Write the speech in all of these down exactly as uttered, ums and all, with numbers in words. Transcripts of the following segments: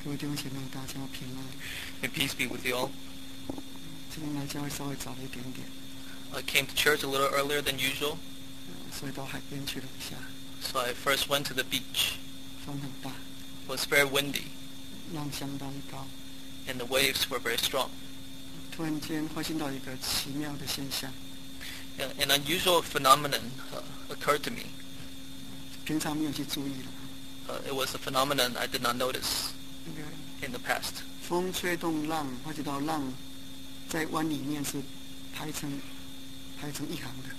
各位弟兄姐妹，大家平安。 May peace be with you all. 今天来教会稍微早了一点点， I came to church a little earlier than usual, 所以到海边去了一下， so I first went to the beach. 风很大， It was very windy, 浪相当高。 and the waves were very strong. 突然间发现到一个奇妙的现象， Uh, An unusual phenomenon uh, occurred to me. 平常没有去注意了。 Uh, it was a phenomenon I did not notice 那个 in the past. 风吹动浪，发觉到浪在湾里面是排成排成一行的。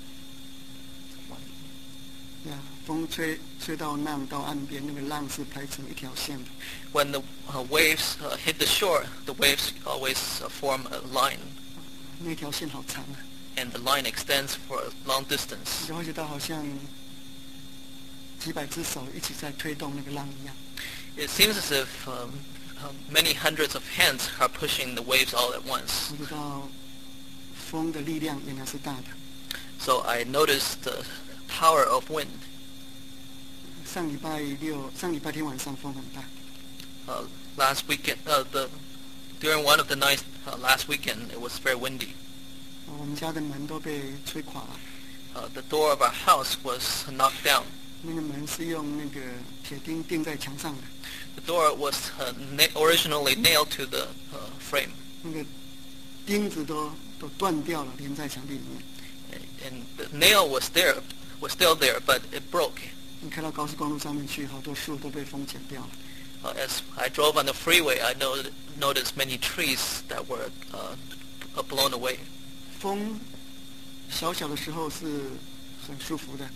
呀，风吹吹到浪到岸边，那个浪是排成一条线的。 When the uh, waves uh, hit the shore, the waves always uh, form a line, 那条线好长啊， and the line extends for a long 你 distance. 就会觉到好像几百只手一起在推动那个浪一样。 It seems as if um, uh, many hundreds of hands are pushing the waves all at once. 我知道风的力量原来是大的。 So I noticed the power of wind. 上礼拜六、上礼拜天晚上风很大， Uh, last weekend, uh, the during one of the nights uh, last weekend, it was very windy. 我们家的门都被吹垮了。 Uh, the door of our house was knocked down. 那个门是用那个铁钉钉在墙上的， The door was uh, na- originally nailed to the uh, frame, 那个钉子都都断掉了，连在墙壁里面。 and the nail was there, was still there, but it broke. 你开到高速公路上面去，好多树都被风剪掉了。 Uh, as I drove on the freeway, I not- noticed many trees that were uh, uh, blown away. 风小小的时候是很舒服的，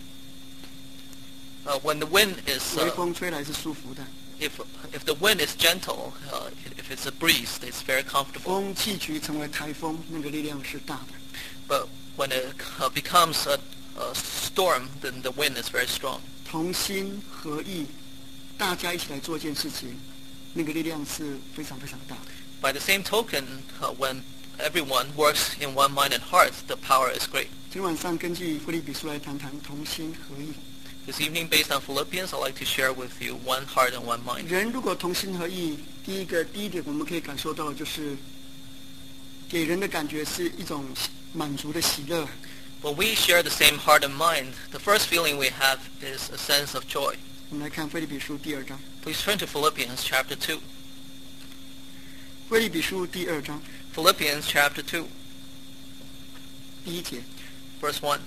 Uh, when the wind is, 微 uh, 风吹来是舒服的。 if if the wind is gentle, uh, if it's a breeze, it's very comfortable. 风气局成为台风，那个力量是大的。 But when it uh, becomes a, a storm, then the wind is very strong. 同心合意，大家一起来做一件事情，那个力量是非常非常大的。 By the same token, uh, when everyone works in one mind and heart, the power is great. 今晚上根据腓立比书来谈谈同心合意。 This evening, based on Philippians, I'd like to share with you one heart and one mind. 人如果同心合意，第一个第一点我们可以感受到，就是给人的感觉是一种满足的喜乐。 When we share the same heart and mind, the first feeling we have is a sense of joy. 我们来看腓立比书第二章， Please turn to Philippians chapter two. 腓立比书第二章 Philippians chapter two, 第一节， verse one.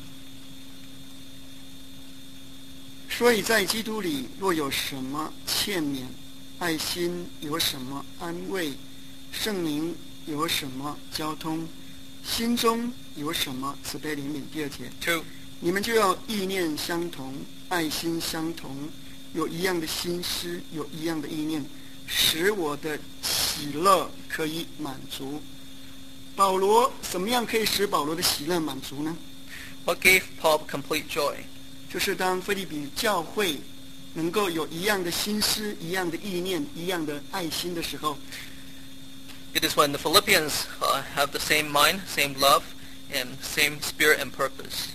所以在基督里，若有什么欠勉，爱心有什么安慰，圣灵有什么交通，心中有什么慈悲怜悯。第二节， Two. 你们就要意念相同，爱心相同，有一样的心思，有一样的意念，使我的喜乐可以满足。保罗怎么样可以使保罗的喜乐满足呢？ What gave Paul complete joy? 就是当腓立比教会能够有一样的心思、一样的意念、一样的爱心的时候， It is when the Philippians uh, have the same mind, same love, and same spirit and purpose.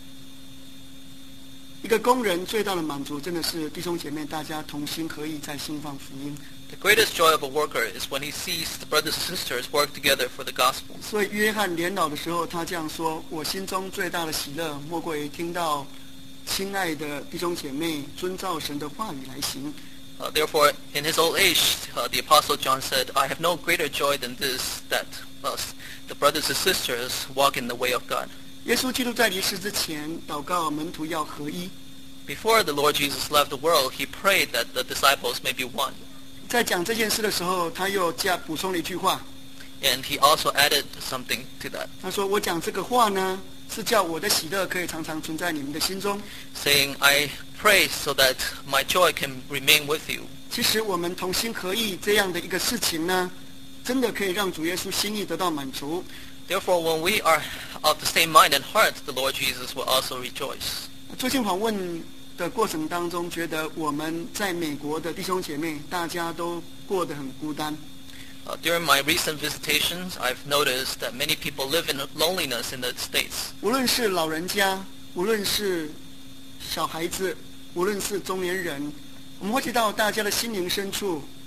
一个工人最大的满足，真的是弟兄姐妹大家同心合意在兴放福音。 The greatest joy of a worker is when he sees the brothers and sisters work together for the gospel. 所以约翰年老的时候，他这样说：“我心中最大的喜乐，莫过于听到亲爱的弟兄姐妹遵照神的话语来行。” Uh, therefore, in his old age, uh, the Apostle John said, I have no greater joy than this, that uh, the brothers and sisters walk in the way of God. 耶稣基督在离世之前，祷告门徒要合一。 Before the Lord Jesus left the world, he prayed that the disciples may be one. 在讲这件事的时候，他又加补充了一句话， And he also added something to that, 他说：“我讲这个话呢，是叫我的喜乐可以常常存在你们的心中。” saying, I pray so that my joy can remain with you. 其实我们同心合意这样的一个事情呢，真的可以让主耶稣心意得到满足。 Therefore, when we are of the same mind and heart, the Lord Jesus will also rejoice. 最近访问的过程当中，觉得我们在美国的弟兄姐妹，大家都过得很孤单。 Uh, during my recent visitations, I've noticed that many people live in loneliness in the States. 无论是老人家，无论是小孩子，无论是中年人，我们会知道大家的心灵深处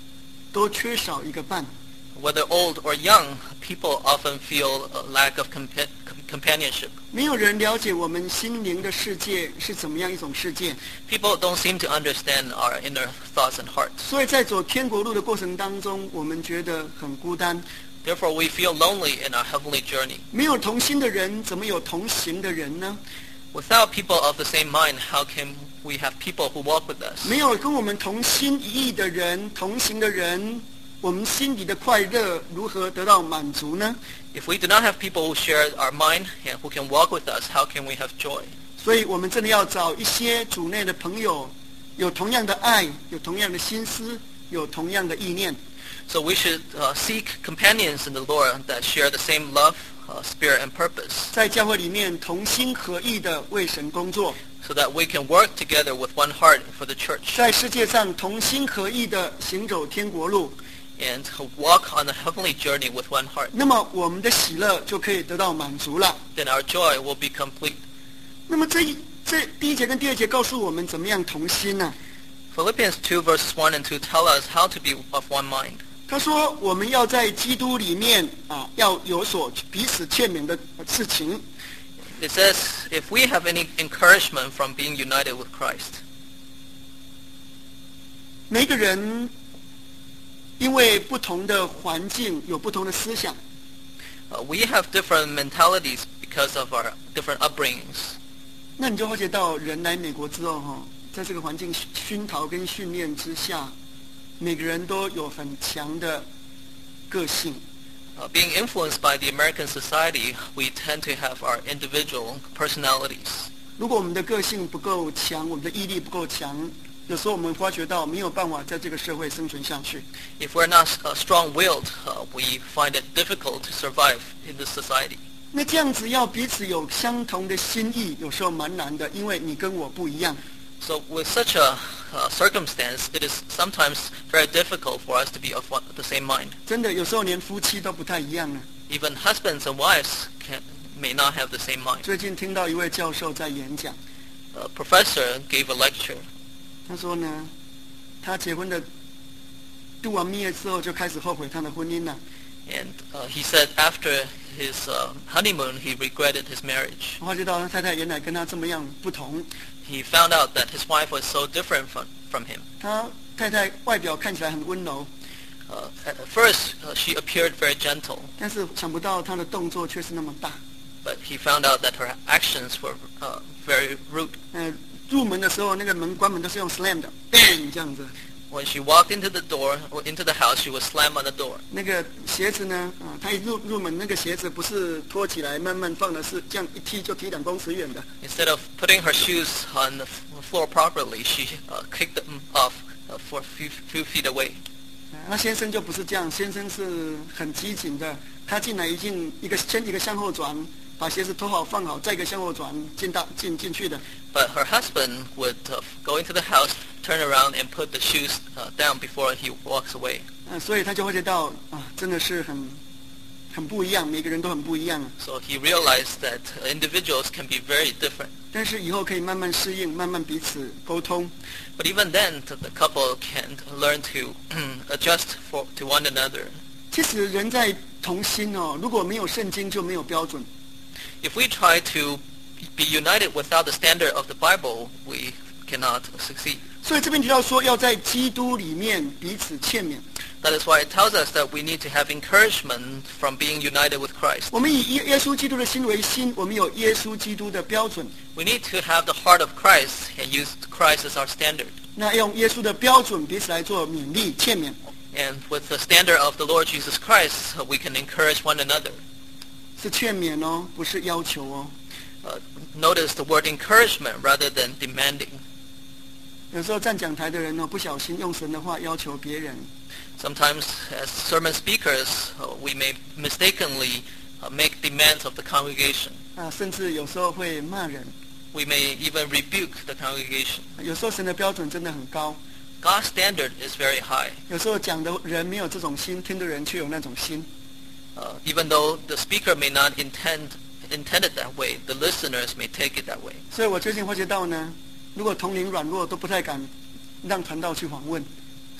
都缺少一个伴。 Whether old or young, people often feel a lack of compa- companionship. 没有人了解我们心灵的世界是怎么样一种世界， People don't seem to understand our inner thoughts and hearts. 所以在走天国路的过程当中，我们觉得很孤单。 Therefore, we feel lonely in our heavenly journey. 没有同心的人，怎么有同行的人呢？ Without people of the same mind, how can we have people who walk with us? 没有跟我们同心一意的人，同行的人，我们心里的快乐如何得到满足呢？ If we do not have people who share our mind and who can walk with us, how can we have joy? 所以我们真的要找一些主内的朋友，有同样的爱，有同样的心思，有同样的意念。 So we should uh, seek companions in the Lord that share the same love, uh, spirit, and purpose, 在教会里面同心合意的为神工作， so that we can work together with one heart for the church 在世界上同心合意的行走天国路， and walk on the heavenly journey with one heart. 那么我们的喜乐就可以得到满足了。 Then our joy will be complete. 那么这一这第一节跟第二节告诉我们怎么样同心呢？ Philippians two verses one and two tell us how to be of one mind. 他说我们要在基督里面啊，要有所彼此劝勉的事情。 It says, if we have any encouragement from being united with Christ, 每个人因为不同的环境有不同的思想， uh, we have different mentalities because of our different upbringings. 那你就会觉到人来美国之后哈，在这个环境熏陶跟训练之下，每个人都有很强的个性。 Uh, being influenced by the American society, we tend to have our individual personalities. 如果我们的个性不够强，我们的毅力不够强，有时候我们发觉到没有办法在这个社会生存下去。 If we're not uh, strong-willed, uh, we find it difficult to survive in this society. 那这样子要彼此有相同的心意，有时候蛮难的，因为你跟我不一样。 So with such a uh, circumstance, it is sometimes very difficult for us to be of one, the same mind. 真的，有时候连夫妻都不太一样了。 Even husbands and wives can, may not have the same mind. 最近听到一位教授在演讲， A professor gave a lecture. 他说呢，他结婚的读完毕业之后就开始后悔他的婚姻了。 And uh, he said after his uh, honeymoon, he regretted his marriage. 我发觉到他太太原来跟他这么样不同， He found out that his wife was so different from, from him. 他太太外表看起来很温柔， Uh, at first, uh, she appeared very gentle, 但是想不到他的动作却是那么大。 but he found out that her actions were uh, very rude. 呃，入门的时候那个门关门都是用 slam 的 ，bang 这样子。 When she walked into the door, or into the house, she would slam on the door. 那个鞋子呢，啊，他一入入门，那个鞋子不是拖起来慢慢放的，是这样一踢就踢两公尺远的。 Instead of putting her shoes on the f- floor properly, she uh, kicked them off uh, for a few, few feet away. 那先生就不是这样，先生是很机警的，他进来一进一个先一个向后转，把鞋子脱好放好，再一个向后转进到进进去的。 But her husband would uh, go into the house, turn around, and put the shoes uh, down before he walks away. 呃，所以他就会觉到啊，真的是很很不一样，每个人都很不一样。 So he realized that uh, individuals can be very different. 但是以后可以慢慢适应，慢慢彼此沟通。 But even then, the the couple can learn to adjust for, to one another. 其实人在同心哦，如果没有圣经就没有标准。 If we try to be united without the standard of the Bible, we cannot succeed. 所以这边提到说，要在基督里面彼此劝勉。 That is why it tells us that we need to have encouragement from being united with Christ. 我们以耶耶稣基督的心为心，我们有耶稣基督的标准。 We need to have the heart of Christ and use Christ as our standard. 那用耶稣的标准彼此来做勉励、劝勉。 And with the standard of the Lord Jesus Christ, uh, we can encourage one another. 是劝勉哦，不是要求哦。 Uh, notice the word encouragement rather than demanding. 有时候站讲台的人哦，不小心用神的话要求别人， Sometimes, as sermon speakers, uh, we may mistakenly uh, make demands of the congregation. 啊，甚至有时候会骂人。 We may even rebuke the congregation. 有时候神的标准真的很高， God's standard is very high. 有时候讲的人没有这种心，听的人却有那种心。 Uh, even though the speaker may not intend intend it that way, the listeners may take it that way. 所以我最近发觉到呢，如果同龄软弱都不太敢让传道去访问。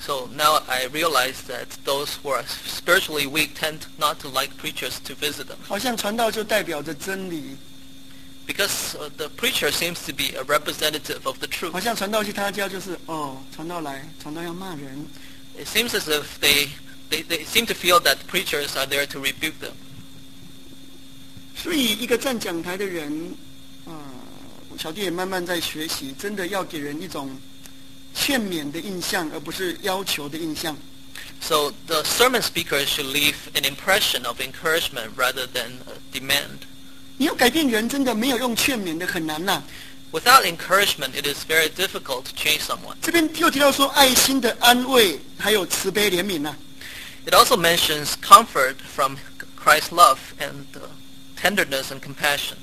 So now I realize that those who are spiritually weak tend not to like preachers to visit them. 好像传道就代表着真理， Because uh, the preacher seems to be a representative of the 好 truth. 像传道去他家就是哦，传道来，传道要骂人， It seems as if they, they, they seem to feel that preachers are there to rebuke them. 所以一个站讲台的人，啊、小弟也慢慢在学习，真的要给人一种劝勉的印象，而不是要求的印象。 So the sermon speaker should leave an impression of encouragement rather than a demand. 你要改变人，真的没有用劝勉的很难呐、 Without encouragement, it is very difficult to change someone. 这边又提到说爱心的安慰，还有慈悲怜悯呐、 It also mentions comfort from Christ's love and uh, tenderness and compassion.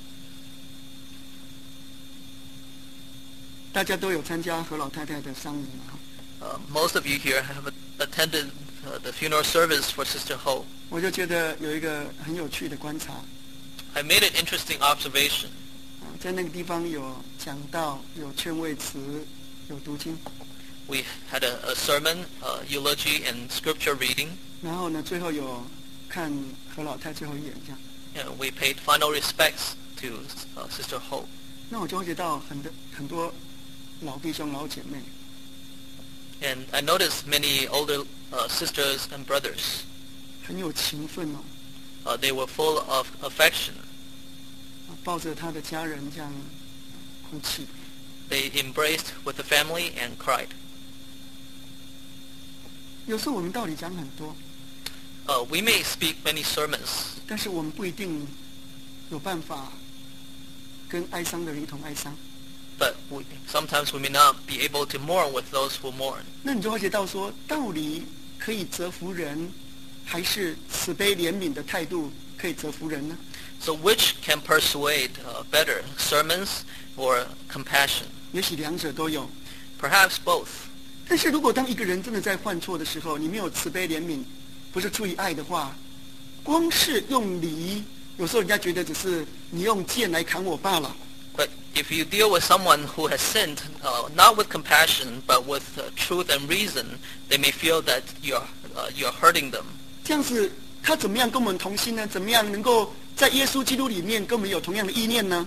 大家都有参加何老太太的丧礼嘛？ Uh, most of you here have attended uh, the funeral service for Sister Ho. 我就觉得有一个很有趣的观察， I made an interesting observation. 啊，在那个地方有讲道，有劝慰词，有读经， We had a, a sermon, uh, eulogy, and scripture reading. 然后呢，最后有看何老太最后一眼这样。 And we paid final respects to uh, Sister Ho. 那我就会觉到很多很多老弟兄老姐妹， And I noticed many older uh, sisters and brothers. 很有情分哦， Uh, they were full of affection. 啊抱着他的家人这样哭泣。 They embraced with the family and cried. 有时候我们道理讲很多， Uh, we may speak many sermons, 但是我们不一定有办法跟哀伤的人一同哀伤。 but we, sometimes we may not be able to mourn with those who mourn. 那你就会觉到说，道理可以折服人，还是慈悲怜悯的态度可以折服人呢？ So which can persuade uh, better, sermons or compassion? 也许两者都有。 Perhaps both. 但是如果当一个人真的在犯错的时候，你没有慈悲怜悯，不是出于爱的话，光是用理，有时候人家觉得只是你用剑来砍我罢了。 But if you deal with someone who has sinned, uh, not with compassion, but with uh, truth and reason, they may feel that you're, uh, you're hurting them. 这样子，他怎么样跟我们同心呢？怎么样能够在耶稣基督里面跟我们有同样的意念呢？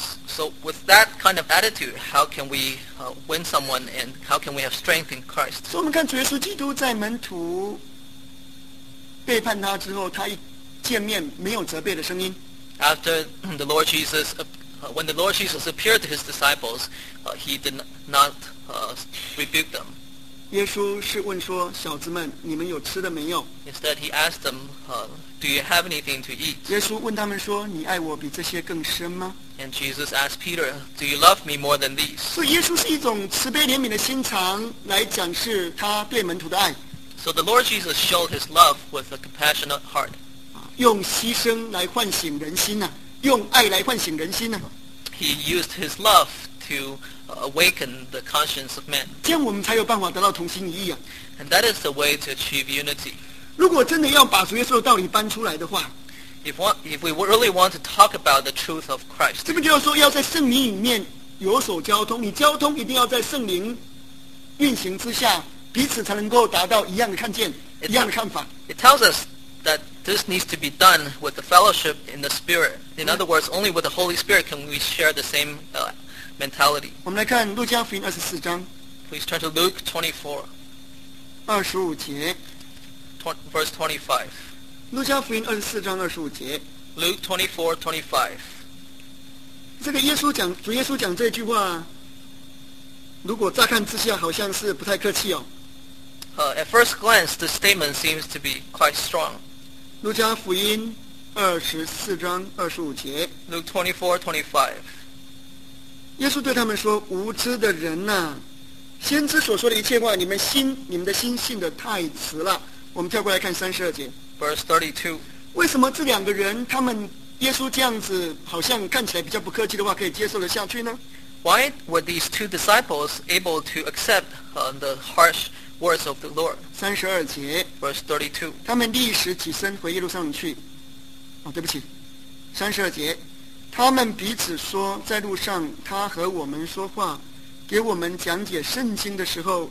So with that kind of attitude, how can we uh, win someone and how can we have strength in Christ? 所以我们看主耶稣基督在门徒背叛他之后，他一见面没有责备的声音， After the Lord Jesus, uh, when the Lord Jesus appeared to his disciples, uh, he did not uh, rebuke them. 耶稣是问说：“小子们，你们有吃的没有 Instead, he asked them, uh, do you have anything to eat?？” 耶稣问他们说：“你爱我比这些更深吗 And Jesus asked Peter, do you love me more than these?？” 所以耶稣是一种慈悲怜悯的心肠来展示他对门徒的爱， So the Lord Jesus showed his love with a compassionate heart. 啊用牺牲来唤醒人心呐、用爱来唤醒人心呐、 He used his love to uh, awaken the conscience of men. 这样我们才有办法得到同心一意啊！ And that is the way to achieve unity. 如果真的要把主耶稣的道理搬出来的话， If, one, if we really want to talk about the truth of Christ, 这边就要说要在圣灵里面有所交通，你交通一定要在圣灵运行之下，彼此才能够达到一样的看见、一样的看法。 it tells us that this needs to be done with the fellowship in the Spirit. In other words, only with the Holy Spirit can we share the same uh, mentality. 我们来看路加福音二十四章 Please turn to Luke twenty-four, 二十五节， tw- verse twenty-five. 路加福音二十四章二十五节， Luke twenty-four, twenty-five. 这个耶稣讲，主耶稣讲这句话，如果乍看之下好像是不太客气哦。 Uh, at first glance, this statement seems to be quite strong. 路加福音二十四章二十五节， Luke twenty-four, twenty-five. 耶稣对他们说：“无知的人呐、先知所说的一切话，你们心你们的心信的太迟了。”我们跳过来看三十二节， Verse thirty-two. 为什么这两个人他们耶稣这样子好像看起来比较不客气的话，可以接受得下去呢？ Why were these two disciples able to accept uh, the harsh words of the Lord? 三十二节， Verse thirty-two. 他们立时起身回耶路撒冷去。哦，对不起，三十二节，他们彼此说，在路上他和我们说话，给我们讲解圣经的时候，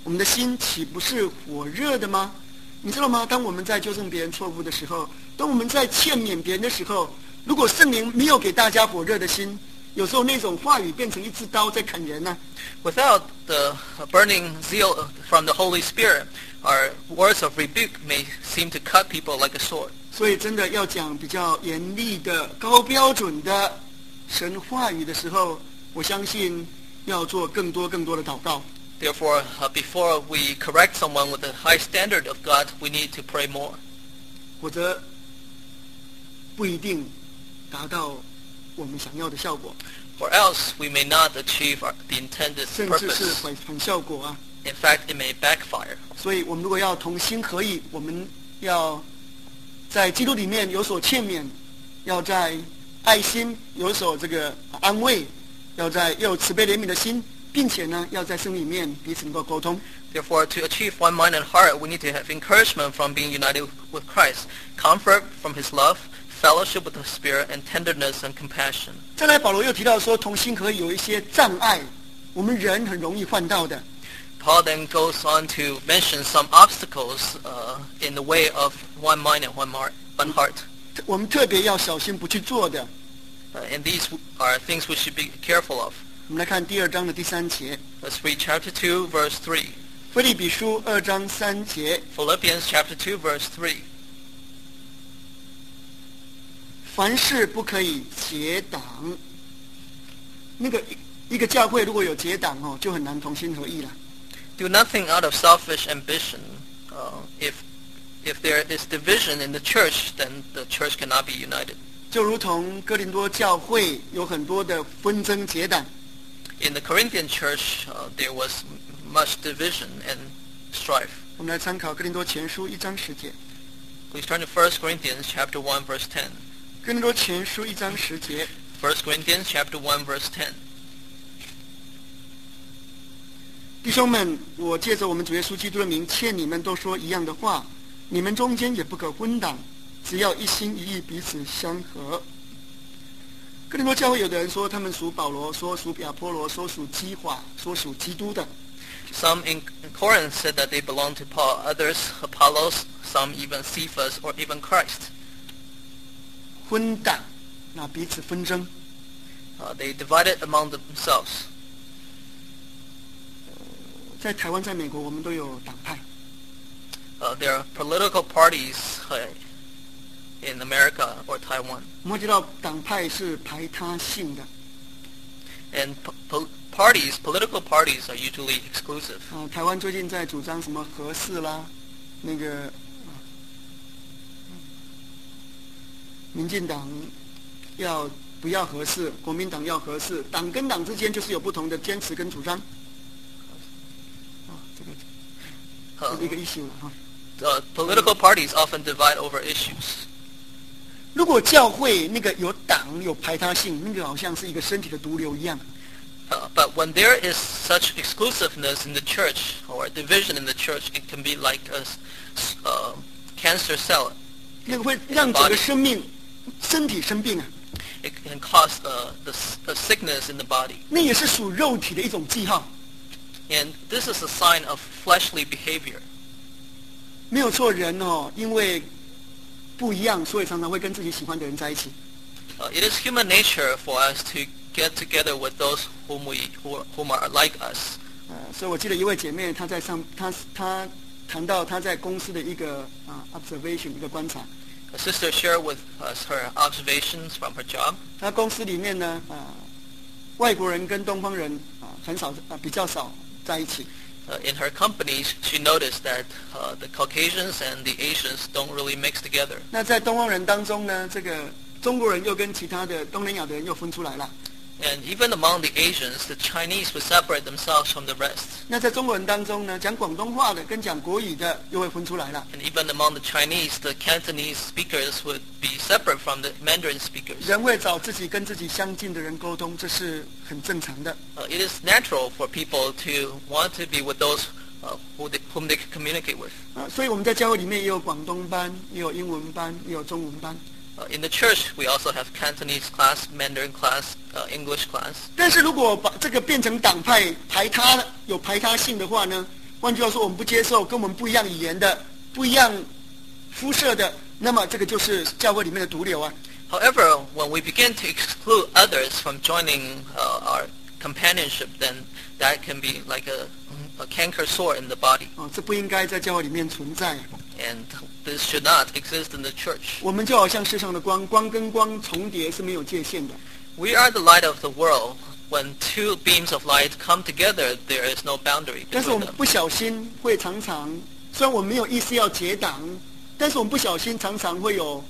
我们的心岂不是火热的吗？你知道吗？当我们在纠正别人错误的时候，当我们在劝勉别人的时候，如果圣灵没有给大家火热的心，有时候那种话语变成一支刀在砍人呢、啊。 Without the burning zeal from the Holy Spirit, our words of rebuke may seem to cut people like a sword. 所以真的要讲比较严厉的、高标准的神话语的时候，我相信要做更多更多的祷告。 Therefore, uh, before we correct someone with the high standard of God, we need to pray more. 否则不一定达到我们想要的效果， Or else we may not achieve our, the intended 甚至是 purpose. 反反效果啊！ In fact, it may backfire. 所以我们如果要同心合意，我们要在基督里面有所劝勉，要在爱心有所这个安慰，要在要有慈悲怜悯的心，并且呢，要在生里面彼此能够沟通。 Therefore, to achieve one mind and heart, we need to have encouragement from being united with Christ, comfort from His love, fellowship with the Spirit, and tenderness and compassion. 再来，保罗又提到说，同心合意有一些障碍，我们人很容易犯到的。 Paul then goes on to mention some obstacles uh, in the way of one mind and one heart. One heart. 我们特别要小心不去做的。 Uh, and these are things we should be careful of. 我们来看第二章的第三节， Let's read chapter two, verse three. 腓立比书二章三节， Philippians chapter two, verse three. 凡事不可以结党。那个一个教会如果有结党哦，就很难同心合意了。 Do nothing out of selfish ambition. Uh, if if there is division in the church, then the church cannot be united. 就如同哥林多教会有很多的纷争结党， In the Corinthian church, uh, there was much division and strife. 我们来参考哥林多前书一章十节。 Please turn to First Corinthians chapter one, verse ten. 哥林多前书一章十节， First Corinthians chapter one, verse ten. 弟兄们，我借着我们主耶稣基督的名，劝你们都说一样的话，你们中间也不可分党，只要一心一意，彼此相合。哥林多教会有的人说他们属保罗，说属亚波罗，说属基法，说属基督的。 Some in Corinth said that they belonged to Paul, others Apollos, some even Cephas or even Christ. 分党，那彼此纷争。 Uh, they divided among themselves. 在台湾，在美国，我们都有党派。 Uh, there are political parties uh, in America or Taiwan. 我们会知道党派是排他性的 And po- po- parties, political parties are usually exclusive. 啊。台湾最近在主张什么核四啦，那个、啊、民进党要不要核四，国民党要核四，党跟党之间就是有不同的坚持跟主张。啊，这个 Uh, 这是一个 issue 了哈。 uh, political parties often divide over issues. 如果教会那个有党有排他性，那个好像是一个身体的毒瘤一样。 Uh, but when there is such exclusiveness in the church or division in the church, it can be like a s- s- uh, cancer cell. 那个会让整个生命、身体生病啊， It can cause uh, the, s- the sickness in the body. 那也是属肉体的一种记号。 And this is a sign of fleshly behavior. 没有错，人哦，因为不一样，所以常常会跟自己喜欢的人在一起。 Uh, it is human nature for us to get together with those whom we who are, whom are like us. 呃，所以我记得一位姐妹，她在上，她她谈到她在公司的一个啊 observation 一个观察。 A sister shared with us her observations from her job. 她公司里面呢，啊、外国人跟东方人啊、很少啊、比较少在一起。 Uh, in her companies, she noticed that uh, the Caucasians and the Asians don't really mix together. 那在东方人当中呢，这个中国人又跟其他的东南亚的人又分出来了。 And even among the Asians, the Chinese would separate themselves from the rest. 那在中国人当中呢，讲广东话的跟讲国语的又会分出来了。 And even among the Chinese, the Cantonese speakers would be separate from the Mandarin speakers. 人会找自己跟自己相近的人沟通，这是很正常的。 Uh, it is natural for people to want to be with those uh, who they, whom they can communicate with. 啊，所以我们在教会里面也有广东班，也有英文班，也有中文班。 Uh, in the church, we also have Cantonese class, Mandarin class, uh, English class. 但是如果把这个变成党派排他有排他性的话呢， 换句话说，我们不接受跟我们不一样语言的、不一样肤色的，那么这个就是教会里面的毒瘤啊。 However, when we begin to exclude others from joining uh, our companionship, then that can be like a, a canker sore in the body. 哦，这不应该在教会里面存在。 And this should not exist in the church. 我们就好像世上的光，光跟光重叠是没有界限的。 We are the light of the world. When two beams of light come together, there is no boundary 但是我 between 们 them. 不小心会常常，虽然我们没有意思要结党，但是我们不小心常常会有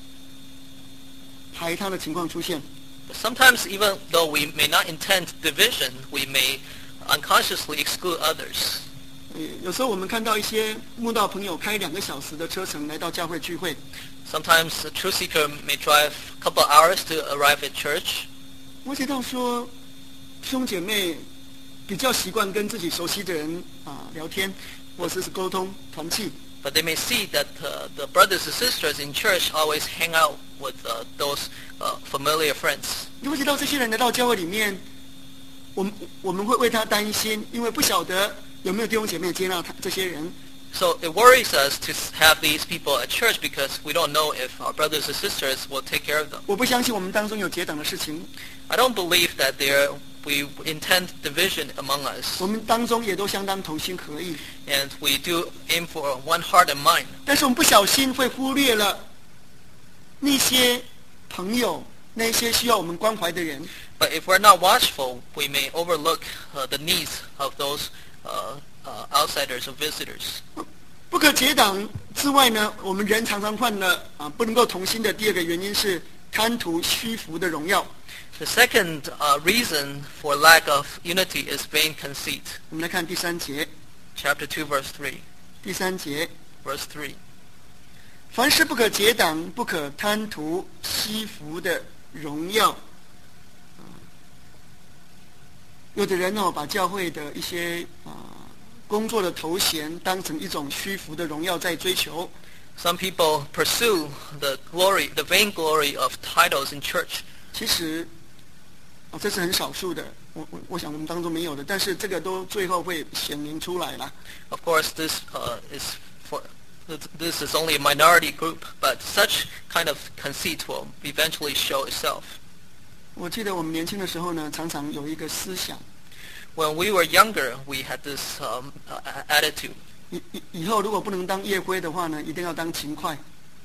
排他的情况出现。 Sometimes, even though we may not intend division, we may unconsciously exclude others. 呃有时候我们看到一些慕道朋友开两个小时的车程来到教会聚会， Sometimes a truth seeker may drive a couple of hours to arrive at church. 我知道说弟兄姐妹比较习惯跟自己熟悉的人啊聊天，或者是沟通团契。 But they may see that uh, the brothers and sisters in church always hang out with uh, those uh, familiar friends. 你会知道这些人来到教会里面，我们我们会为他担心，因为不晓得有没有弟兄姐妹接纳他这些人。 So it worries us to have these people at church because we don't know if our brothers and sisters will take care of them. 我不相信我们当中有结党的事情， I don't believe that there we intend division among us, 我们当中也都相当同心合意。 and we do aim for one heart and mind. 但是我们不小心会忽略了那些朋友，那些需要我们关怀的人。 But if we're not watchful, we may overlook uh, the needs of those uh, uh, outsiders or visitors. 不可结党之外呢，我们人常常犯了啊不能够同心的第二个原因是贪图虚浮的荣耀。 The second uh, reason for lack of unity is vain conceit. 我们来看第三节， Chapter two, verse three. 第三节， Verse three. 凡事不可结党，不可贪图虚浮的荣耀。啊有的人哦，把教会的一些啊工作的头衔当成一种虚浮的荣耀在追求。 Some people pursue the glory, the vain glory of titles in church. 其实，哦，这是很少数的，我我我想我们当中没有的，但是这个都最后会显明出来了。 Of course, this uh, is for this is only a minority group, but such kind of conceit will eventually show itself. 我记得我们年轻的时候呢，常常有一个思想， When we were younger, we had this um, uh, attitude. 以以以后如果不能当夜辉的话呢，一定要当勤快。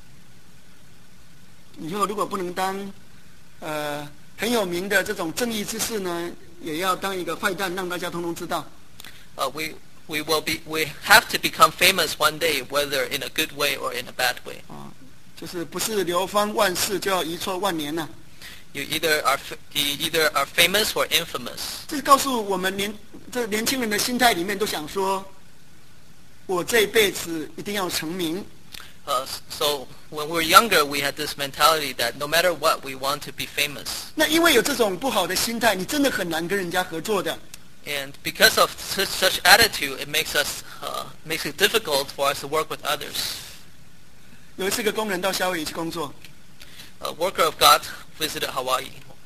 以后如果不能当呃很有名的这种正义之士呢，也要当一个坏蛋，让大家通通知道。 Uh, we we will be we have to become famous one day, whether in a good way or in a bad way. 啊，就是不是流芳万世，就要遗臭万年呐、 You either are f- you either are famous or infamous. 这告诉我们年这年轻人的心态里面都想说，我这一辈子一定要成名。 Uh, so when we were younger, we had this mentality that no matter what, we want to be famous. 那因为有这种不好的心态，你真的很难跟人家合作的。 And because of such, such attitude, it makes us uh, makes it difficult for us to work with others. 有一次，一个工人到夏威夷去工作， A worker of God visited Hawaii.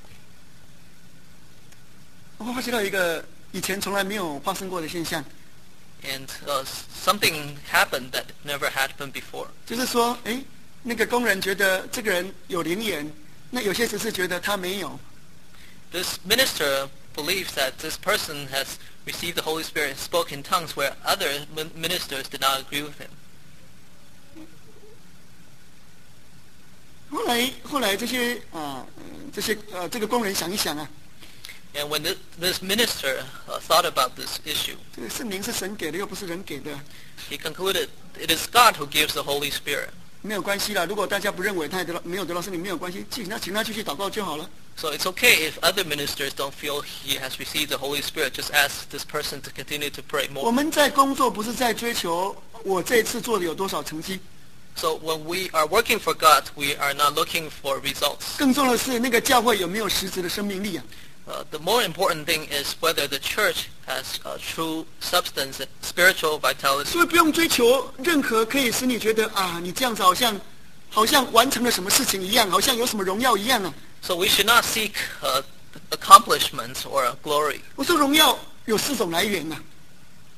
我发觉到一个以前从来没有发生过的现象， And uh, something happened that never happened before. 就是说，哎，那个工人觉得这个人有灵眼，那有些只是觉得他没有。 This minister believes that this person has received the Holy Spirit and spoke in tongues, where other min- ministers did not agree with him. 后来，后来这些啊、呃这些呃，这个工人想一想啊， And when this, this minister uh, thought about this issue, 这个圣灵是神给的，又不是人给的， he concluded it is God who gives the Holy Spirit. 没有关系啦。如果大家不认为他也得到没有得到圣灵，没有关系，请他请他继续祷告就好了。 So it's okay if other ministers don't feel he has received the Holy Spirit. Just ask this person to continue to pray 我 more. 们在工作不是在追求我这一次做的有多少成绩， So when we are working for God, we are not looking for results. 更重要的是那个教会有没有实质的生命力啊。 Uh, the more important thing is whether the church has uh, true substance and spiritual vitality. 所以不用追求任何可以使你觉得啊，你这样子好像好像完成了什么事情一样，好像有什么荣耀一样啊。 So we should not seek uh, accomplishments or glory. 我说荣耀有四种来源呐、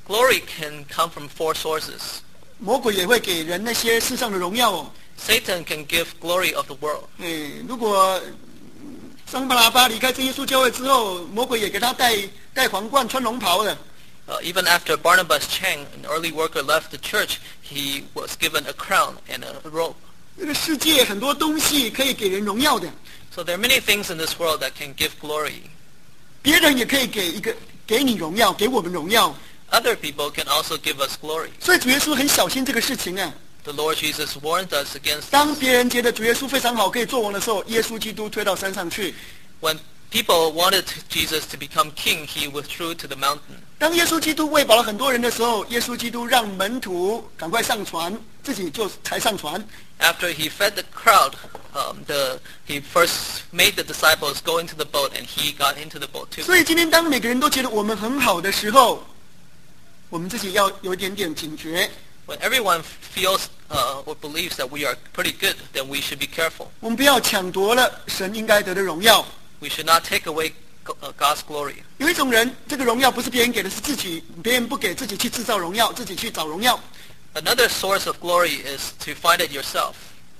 glory can come from four sources. 魔鬼也会给人那些世上的荣耀哦。 Satan can give glory of the world. 哎，如果桑巴拉巴离开真耶稣教会之后，魔鬼也给他戴戴皇冠、穿龙袍的。 Uh, even after Barnabas Chang, an early worker, left the church, he was given a crown and a robe. 这个世界很多东西可以给人荣耀的， So there are many things in this world that can give glory. 别人也可以给一个给你荣耀，给我们荣耀。 Other people can also give us glory. 所以主耶稣很小心这个事情啊。 The Lord Jesus warned us against 当别人觉得主耶稣非常好，可以做王的时候，耶稣基督推到山上去。 when people wanted Jesus to become king, he withdrew to the mountain. 当耶稣基督喂饱了很多人的时候，耶稣基督让门徒赶快上船，自己就才上船。 After he fed the crowd, um, the, he first made the disciples go into the boat, and he got into the boat too. 所以今天当每个人都觉得我们很好的时候，我们自己要有一点点警觉。 When everyone feels uh, or believes that we are pretty good, then we should be careful. 我们不要抢夺了神应该得的荣耀。 We should not take away uh, God's glory. 有一种人，这个荣耀不是别人给的，是自己，别人不给，自己去制造荣耀，自己去找荣耀。 Another source of glory is to find it yourself.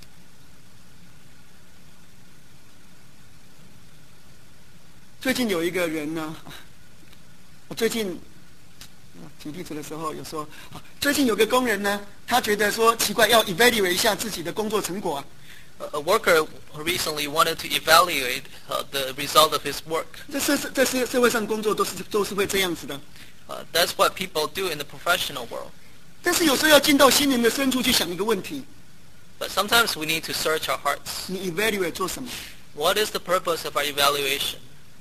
最近有一个人呢，我最近举例子的时候有说，最近有个工人呢，他觉得说奇怪，要 evaluate 一下自己的工作成果啊。 A worker recently wanted to evaluate uh, the result of his work. 这社这社社会上工作都是都是会这样子的。 Uh, that's what people do in the professional world. 但是有时候要进到心灵的深处去想一个问题： But sometimes we need to search our hearts. 你 evaluate 做什么？ What is the purpose of our evaluation?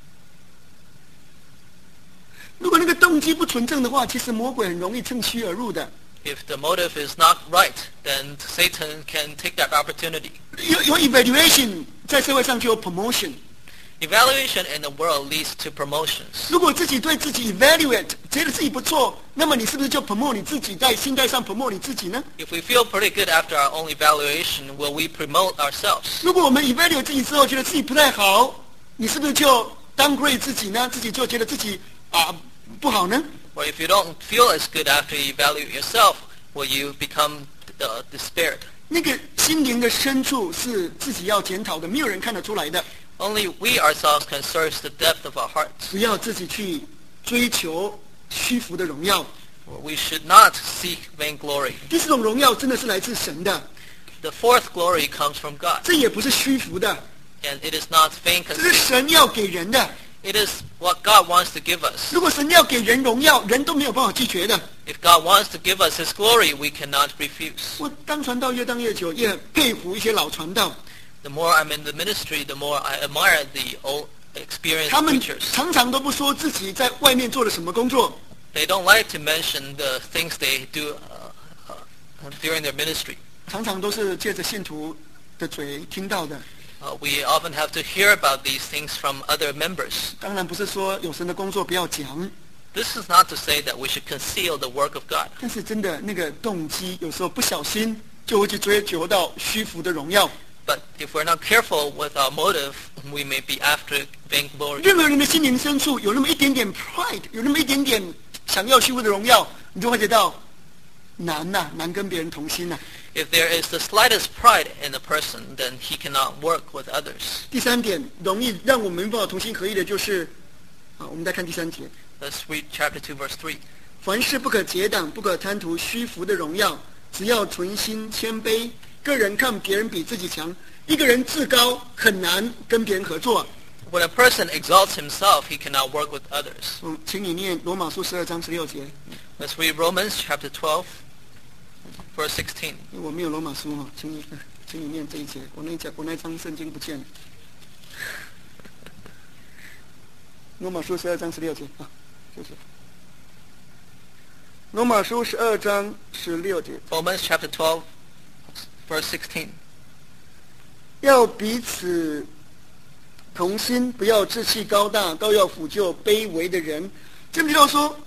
如果那个动机不纯正的话，其实魔鬼很容易趁虚而入的。 If the motive is not right, then Satan can take that opportunity. 有有 evaluation 在社会上就有 promotion。 Evaluation in the world leads to promotions. 如果自己对自己 evaluate 觉得自己不错，那么你是不是就 promote 你自己，在心态上 promote 你自己呢？ If we feel pretty good after our own evaluation, will we promote ourselves? 如果我们 evaluate 自己之后觉得自己不太好，你是不是就 downgrade 自己呢？自己就觉得自己啊不好呢？ Or if you don't feel as good after you evaluate yourself, will you become uh, despaired? 那个心灵的深处是自己要检讨的，没有人看得出来的。 Only we ourselves can search the depth of our hearts. 不要自己去追求虚浮的荣耀。 We should not seek vainglory. 第四种荣耀真的是来自神的， The fourth glory comes from God, 这也不是虚浮的， and it is not vain 这是 conceit. 神要给人的。 It is what God wants to give us. 如果神要给人荣耀，人都没有办法拒绝的。 If God wants to give us His glory, we cannot refuse. 我当传道越当越久，也很佩服一些老传道， The more I'm in the ministry, the more I admire the old experienced 他们 preachers. 常常都不说自己在外面做了什么工作， They don't like to mention the things they do uh, uh, during their ministry. 常常都是借着信徒的嘴听到的。 Uh, we often have to hear about these things from other members. 当然不是说有神的工作不要讲， This is not to say that we should conceal the work of God. 但是真的那个动机有时候不小心就会去追求到虚浮的荣耀。 But if we're not careful with our motive, we may be after vainglory. 任何人的心灵深处有那么一点点 pride， 有那么一点点想要虚浮的荣耀，你就会觉得难呐、难跟别人同心呐、 If there is the slightest pride in a person, then he cannot work with others. 第三点，容易让我们没办法同心合意的就是，啊，我们再看第三节， Let's read chapter two, verse three. 凡事不可结党，不可贪图虚浮的荣耀，只要存心谦卑，个人看别人比自己强。一个人自高，很难跟别人合作。 When a person exalts himself, he cannot work with others. 嗯，请你念罗马书十二章十六节， Let's read Romans chapter twelve, verse sixteen. 因为我没有罗马书哈，请你请你念这一节，我那讲我那张圣经不见了。罗马书十二章十六节啊，谢谢。罗马书十二章十六节， Romans chapter twelve, verse sixteen. 要彼此同心，不要志气高大，都要抚救卑微的人。这里要说，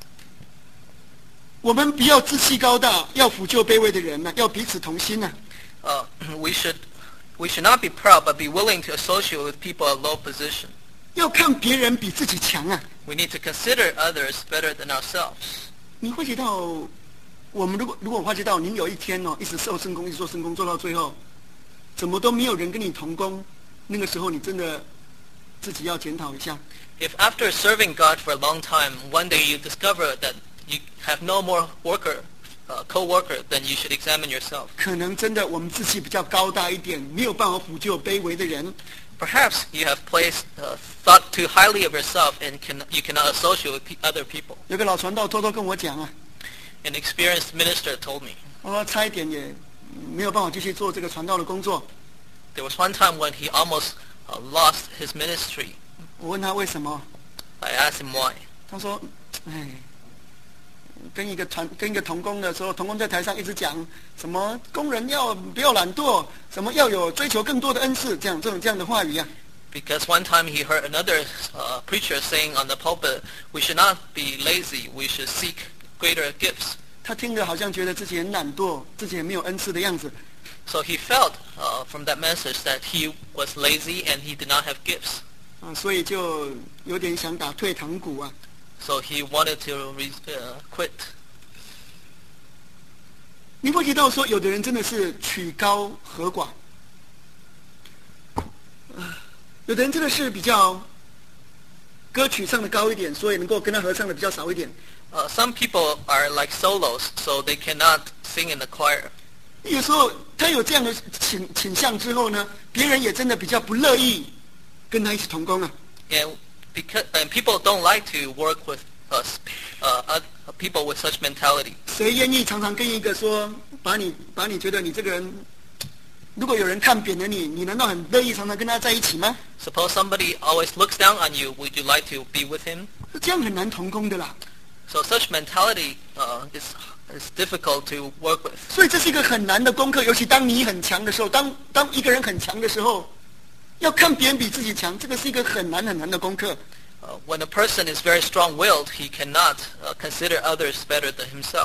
我们不要志气高大，要抚救卑微的人呢、要彼此同心呢、 Uh, we should we should not be proud, but be willing to associate with people of low position. 要看别人比自己强啊。 We need to consider others better than ourselves. 你会觉到，我们如果如果发觉到您有一天哦，一直受圣工，一直做圣工，做到最后，怎么都没有人跟你同工，那个时候你真的自己要检讨一下。 If after serving God for a long time, one day you discover that you have no more worker, uh, co-worker, then you should examine yourself. 可能真的我们志气比较高大一点，没有办法补救卑微的人。 Perhaps you have placed uh, thought too highly of yourself and can, you cannot associate with pe- other people. 有个老传道偷偷跟我讲啊， An experienced minister told me. 我说差一点也没有办法继续做这个传道的工作。 There was one time when he almost uh, lost his ministry. 我问他为什么， I asked him why. 他说：“哎，跟一个传跟一个同工的时候，同工在台上一直讲什么工人要不要懒惰，什么要有追求更多的恩赐，这样这种这样的话语啊。 Because one time he heard another uh, preacher saying on the pulpit, we should not be lazy, we should seek greater gifts. 他听着好像觉得自己很懒惰，自己也没有恩赐的样子。 So he felt uh, from that message that he was lazy and he did not have gifts. 啊，所以就有点想打退堂鼓啊。 So he wanted to re- uh, quit. 你会提到说，有的人真的是曲高和寡，有的人真的是比较歌曲唱的高一点，所以能够跟他合唱的比较少一点。 Uh, some people are like solos, so they cannot sing in the choir. 有时候他有这样的倾倾向之后呢，别人也真的比较不乐意跟他一起同工啊。 And because and people don't like to work with us, uh, uh, people with such mentality. 谁愿意常常跟一个说，把你把你觉得你这个人，如果有人看扁了你，你难道很乐意常常跟他在一起吗？ Suppose somebody always looks down on you, would you like to be with him? 这样很难同工的啦。 So such mentality uh, is is difficult to work with. 所以这是一个很难的功课，尤其当你很强的时候，当当一个人很强的时候，要看别人比自己强，这个是一个很难很难的功课。 Uh, when a person is very strong-willed, he cannot uh, consider others better than himself.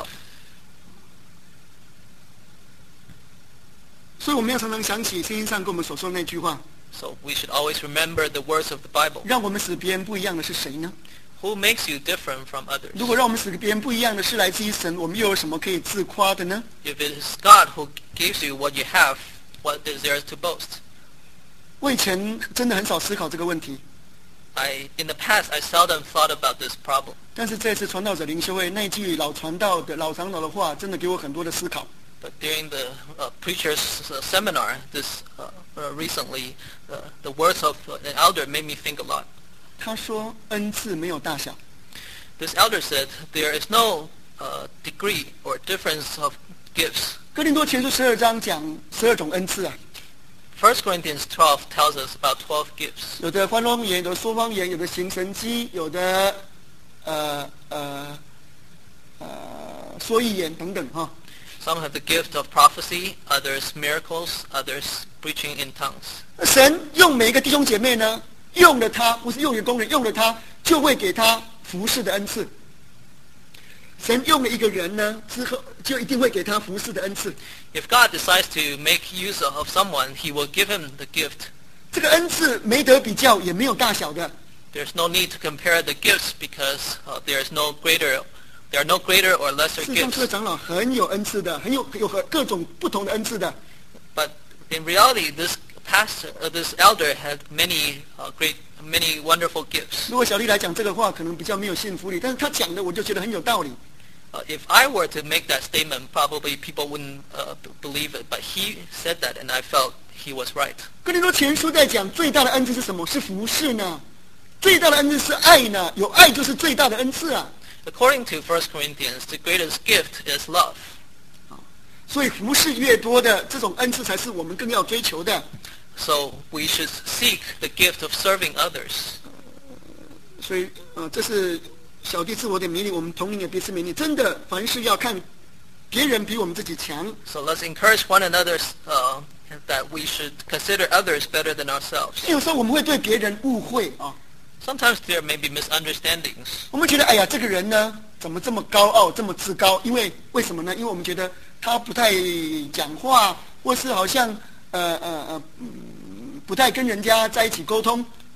所以我们要常常想起圣经上跟我们所说的那句话： So we should always remember the words of the Bible. 让我们使别人不一样的是谁呢？ Who makes you different from others? 如果让我们使别人不一样的是来自于神，我们又有什么可以自夸的呢？ If it is God who gives you what you have, what is there to boast? 我以前真的很少思考这个问题， I, in the past, I seldom thought about this problem. 但是这次传道者灵修会那句老传道的老长老的话，真的给我很多的思考。 But during the uh, preacher's uh, seminar, this uh, uh, recently, uh, the words of uh, an elder made me think a lot. 他说：“恩赐没有大小， This elder said, there is no uh, degree or difference of gifts. 哥林多前书十二章讲十二种恩赐啊， First Corinthians twelve tells us about twelve gifts. 有的翻方言，有的说方言，有的行神迹，有的呃呃呃说预言等等哈。 Some have the gift of prophecy, others miracles, others preaching in tongues. 神用每一个弟兄姐妹呢，用了他，不是用一个工人，用了他，就会给他服侍的恩赐。神用了一个人呢，之后就一定会给他服侍的恩赐。 If God decides to make use of someone, he will give him the gift. 这个恩赐没得比较，也没有大小的。 There's no need to compare the gifts because uh, there is no greater, there are no greater or lesser 事实上，这个 gifts. 长老很有恩赐的，很有有和各种不同的恩赐的。 But in reality, this pastor, uh, this elder had many uh, great, many wonderful gifts. 如果小丽来讲这个话，可能比较没有信服力，但是他讲的我就觉得很有道理。 Uh, if I were to make that statement, probably people wouldn't uh, b- believe it. But he said that, and I felt he was right. 哥林多前书在讲最大的恩赐是什么？是服侍呢？最大的恩赐是爱呢？有爱就是最大的恩赐啊！ According to First Corinthians, the greatest gift is love. 所以服侍越多的这种恩赐，才是我们更要追求的。 So we should seek the gift of serving others. 所以，呃，这是小弟自我的勉励，我们同龄也彼此勉励。真的，凡事要看别人比我们自己强。 So let's encourage one another uh, that we should consider others better than ourselves. 有时候我们会对别人误会啊， Sometimes there may be misunderstandings. 我们觉得，哎呀，这个人呢，怎么这么高傲，这么自高？因为为什么呢？因为我们觉得他不太讲话，或是好像呃呃呃，嗯不太跟人家在一起沟通，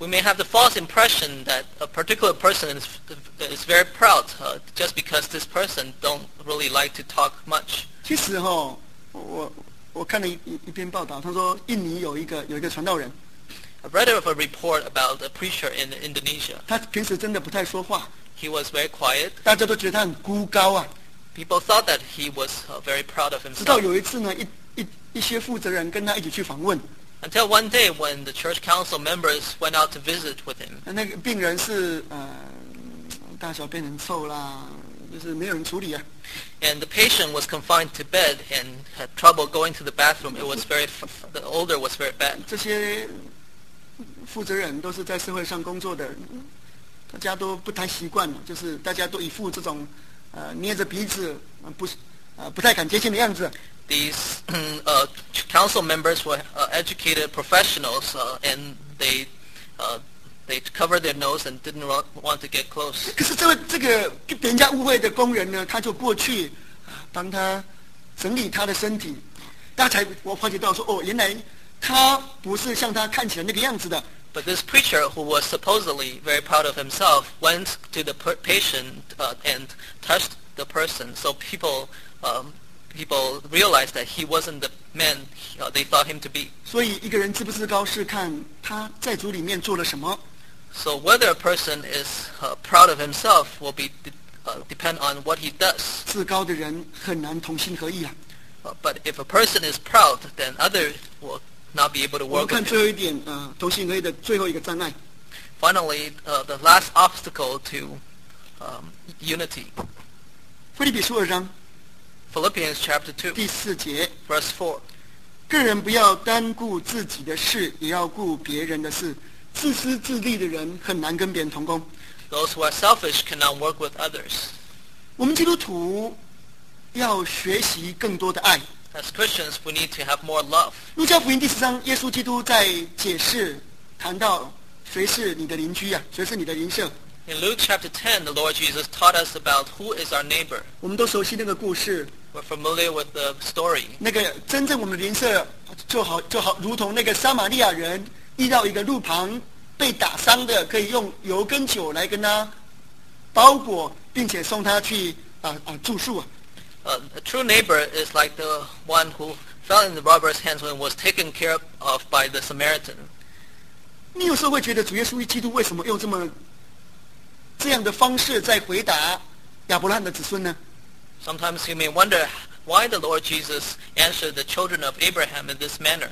We may have the false impression that a particular person is, is very proud uh, just because this person don't really like to talk much. 其实哈、哦，我我看了一一一篇报道，他说印尼有一个有一个传道人， I've read of a report about a preacher in Indonesia. 他平时真的不太说话， He was very quiet. 大家都觉得他很孤高啊。 People thought that he was uh, very proud of 直到 himself. 有一次呢，一一一些负责人跟他一起去访问， Until one day when the church council members went out to visit with him. 那个病人是呃大小便很臭啦，就是没有人处理啊。 And the patient was confined to bed and had trouble going to the bathroom. It was very, the odor was very bad. 这些负责人都是在社会上工作的人，大家都不太习惯了，就是大家都一副这种呃捏着鼻子呃不是呃不太敢接近的样子。 These uh, council members were uh, educated professionals, uh, and they uh, they covered their nose and didn't wa- want to get close. 可是这位这个被人家误会的工人呢，他就过去啊帮他整理他的身体，大家才我发觉到说哦，原来他不是像他看起来那个样子的。 But this preacher, who was supposedly very proud of himself, went to the per- patient uh, and touched the person. So people um, people realized that he wasn't the man uh, they thought him to be. 所以一个人自不自高是看他在主里面做了什么。 So whether a person is uh, proud of himself will be de- uh, depend on what he does. 自高的人很难同心合意啊。 Uh, but if a person is proud, then others will not be able to 我们 work 看 with 最 him. 后一点，呃，同心合意的最后一个障碍。 Finally, uh, the last obstacle to um, unity. 腓立比书二章 Philippians chapter two, 第四节， verse four. 个人不要单顾自己的事，也要顾别人的事。自私自利的人很难跟别人同工。 Those who are selfish cannot work with others. 我们基督徒要学习更多的爱。 As Christians, we need to have more love. 路加福音第十章，耶稣基督在解释谈到谁是你的邻居啊，谁是你的邻舍。 In Luke chapter ten, the Lord Jesus taught us about who is our neighbor. 我们都熟悉那个故事， We're familiar with the story. 那个真正我们的邻舍就好就好，如同那个撒玛利亚人遇到一个路旁被打伤的，可以用油跟酒来跟他包裹，并且送他去啊啊住宿啊。 Uh, a true neighbor is like the one who fell in the robber's hands when was taken care of by the Samaritan. 你有时候会觉得主耶稣基督为什么用这么这样的方式在回答亚伯拉罕的子孙呢？ Sometimes you may wonder why the Lord Jesus answered the children of Abraham in this manner.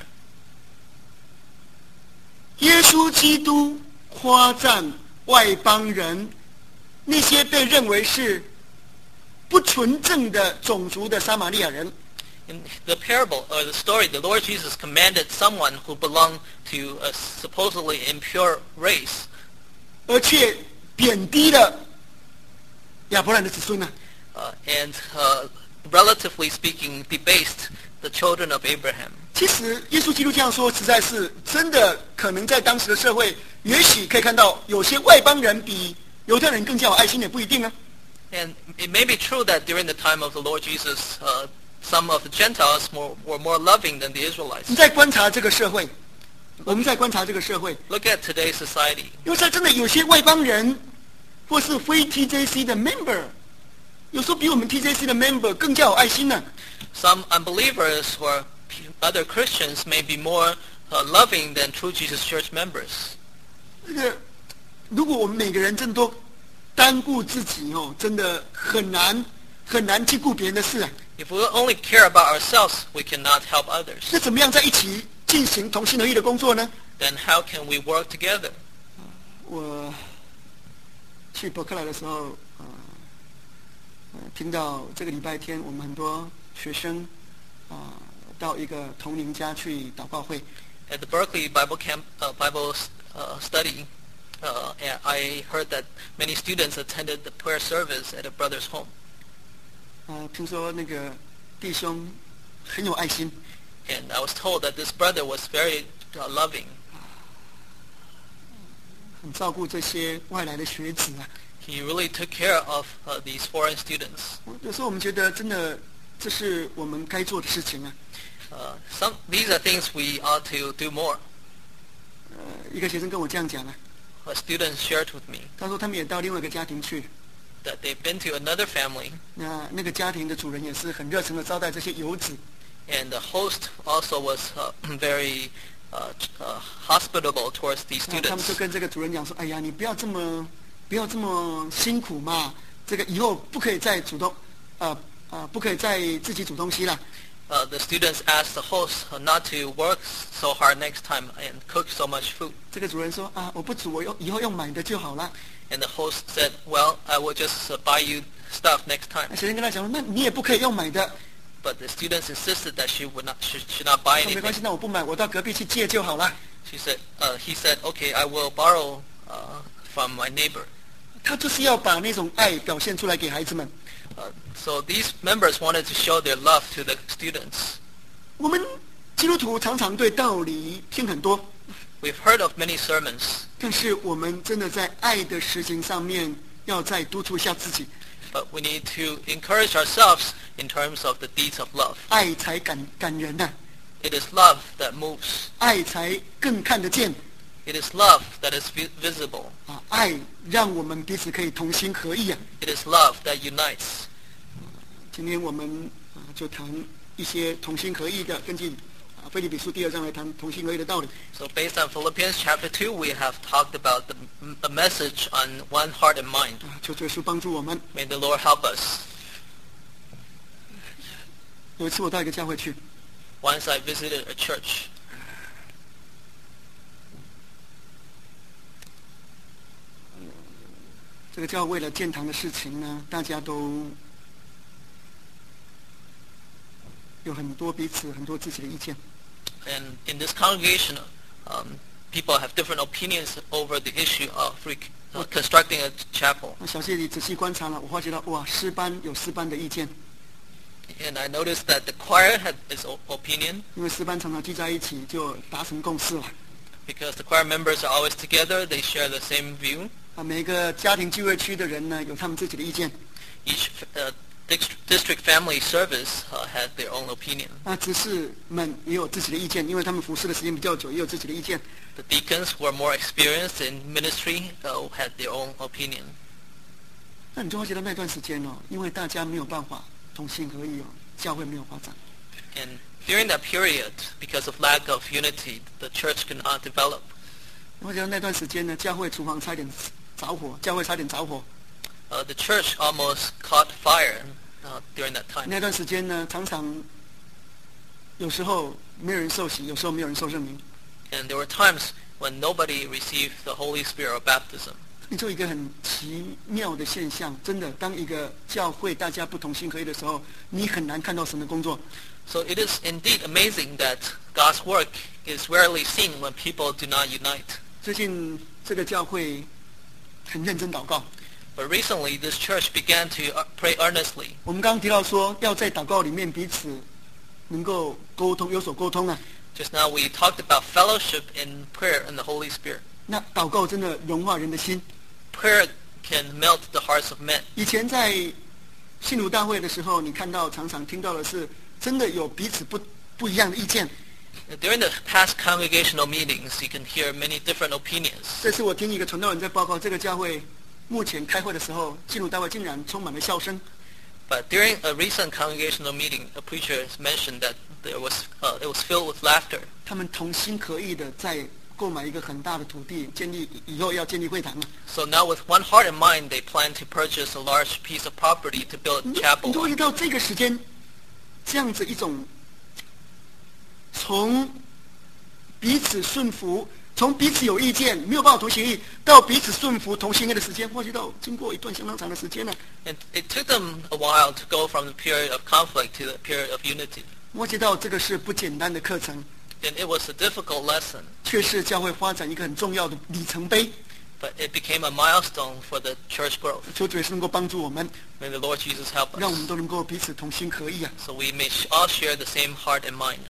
耶稣基督夸赞外邦人，那些被认为是不纯正的种族的撒玛利亚人。 In the parable or the story, the Lord Jesus commanded someone who belonged to a supposedly impure race, 而且贬低了亚伯兰的子孙呢、 uh, and uh, relatively speaking, debased the children of Abraham. 其实耶稣基督这样说，实在是真的，可能在当时的社会，也许可以看到有些外邦人比犹太人更加有爱心，也不一定啊。 And it may be true that during the time of the Lord Jesus, uh, some of the Gentiles more, were more loving than the 你 Israelites. 在观察这个社会，我们在观察这个社会， Look at today's society. 因为在真的有些外邦人，或是非 T J C 的 member，有时候比我们 T J C 的 member 更加有爱心呢、 Some unbelievers or p- other Christians may be more uh, loving than true Jesus Church members. 这个，如果我们每个人真的都单顾自己哦，真的很难很难去顾别人的事啊。 If we only care about ourselves, we cannot help others. 那怎么样在一起进行同心合意的工作呢？ Then how can we work together? 我去伯克莱的时候，呃，呃听到这个礼拜天我们很多学生啊、到一个同龄家去祷告会， At the Berkeley Bible Camp uh, Bible uh, study, uh, and I heard that many students attended the prayer service at a brother's home. 啊、听说那个弟兄很有爱心， And I was told that this brother was very uh, loving. 很照顾这些外来的学子啊。 He really took care of uh, these foreign students. 有时候我们觉得真的这是我们该做的事情啊。 Uh, some, these are things we ought to do more. 呃，一个学生跟我这样讲啊， A student shared with me 他说他们也到另外一个家庭去， that they've been to another family, 那那个家庭的主人也是很热诚的招待这些游子， and the host also was uh, very uh, uh, hospitable towards these 那他们就 students. 跟这个主人讲说，哎呀，你不要这么不要这么辛苦嘛，这个以后不可以再煮东，呃呃，不可以再自己煮东西了。 Uh, the students asked the host uh, not to work so hard next time and cook so much food. 这个主人说啊，我不煮，我用以后用买的就好了。 And the host said, well, I will just uh, buy you stuff next time. 那学生跟他讲说，那你也不可以用买的。 But the students insisted that she would not, she should not buy 那没关系， anything. 那我不买，我到隔壁去借就好了。 She said, uh, he said, okay, I will borrow uh, from my neighbor. 他就是要把那种爱表现出来给孩子们。 Uh, so these members wanted to show their love to the students. 我们基督徒常常对道理听很多， We've heard of many sermons, 但是我们真的在爱的实行上面要再督促一下自己， but we need to encourage ourselves in terms of the deeds of love. 爱才感感人呐、 It is love that moves. 爱才更看得见 It is love that is vi- visible. 啊！爱让我们彼此可以同心合意啊！ It is love that unites. 今天我们啊就谈一些同心合意的，根据啊腓立比书第二章来谈同心合意的道理。 So based on Philippians chapter two, we have talked about the m- a message on one heart and mind. 啊，求主耶稣帮助我们。 May the Lord help us. 有一次我到一个教会去， Once I visited a church, 这个教会为了建堂的事情呢，大家都有很多彼此很多自己的意见。 and in this congregation, um, people have different opinions over the issue of re- uh, constructing a chapel. 那小谢你仔细观察了，我发觉到哇，诗班有诗班的意见， And I noticed that the choir had its o- opinion 因为诗班常常聚在一起就达成共识了。 because the choir members are always together. They share the same view. 啊，每个家庭聚会区的人呢，有他们自己的意见。 Each uh, district, district family service uh, had their own opinion. 那执事们也有自己的意见，因为他们服侍的时间比较久，也有自己的意见。 The deacons who are more experienced in ministry uh, had their own opinion. 那你就会觉得那段时间哦，因为大家没有办法同心合意哦，教会没有发展。 And during that period, because of lack of unity, the church could not develop. 我觉得那段时间呢，教会厨房差点着火，教会差点着火。 Uh, the church almost caught fire uh, during that time. 那段时间呢，常常有时候没有人受洗，有时候没有人受圣灵。 And there were times when nobody received the Holy Spirit or baptism. 你做一个很奇妙的现象，真的，当一个教会大家不同心合一的时候，你很难看到神的工作。 So it is indeed amazing that God's work is rarely seen when people do not unite. 最近这个教会很认真祷告。 But recently, this church began to uh, pray earnestly. 我们刚刚提到说，要在祷告里面彼此能够沟通，有所沟通啊。 Just now we talked about fellowship in prayer and the Holy Spirit. 那祷告真的融化人的心。 Prayer can melt the hearts of men. 以前在信徒大会的时候，你看到常常听到的是，真的有彼此不不一样的意见。 During the past congregational meetings, you can hear many different opinions. 这次我听一个传道人在报告，这个教会目前开会的时候，信徒大会竟然充满了笑声。 But during a recent congregational meeting, a preacher mentioned that there was uh, it was filled with laughter. 他们同心合意的在购买一个很大的土地，建立以后要建立会堂了。 So now, with one heart and mind, they plan to purchase a large piece of property to build 你 a 就 chapel. 你就会 on. 到这个时间，这样子一种从彼此顺服，从彼此有意见没有办法同心意，到彼此顺服同心意的时间，或许到经过一段相当长的时间呢。 And it took them a while to go from the period of conflict to the period of unity. 我知道这个是不简单的课程， And it was a difficult lesson, 却是教会发展一个很重要的里程碑。 but it became a milestone for the church growth. 求主也是能够帮助我们， May the Lord Jesus help 让我们 us, 都能够彼此同心合意啊。 so we may sh- all share the same heart and mind.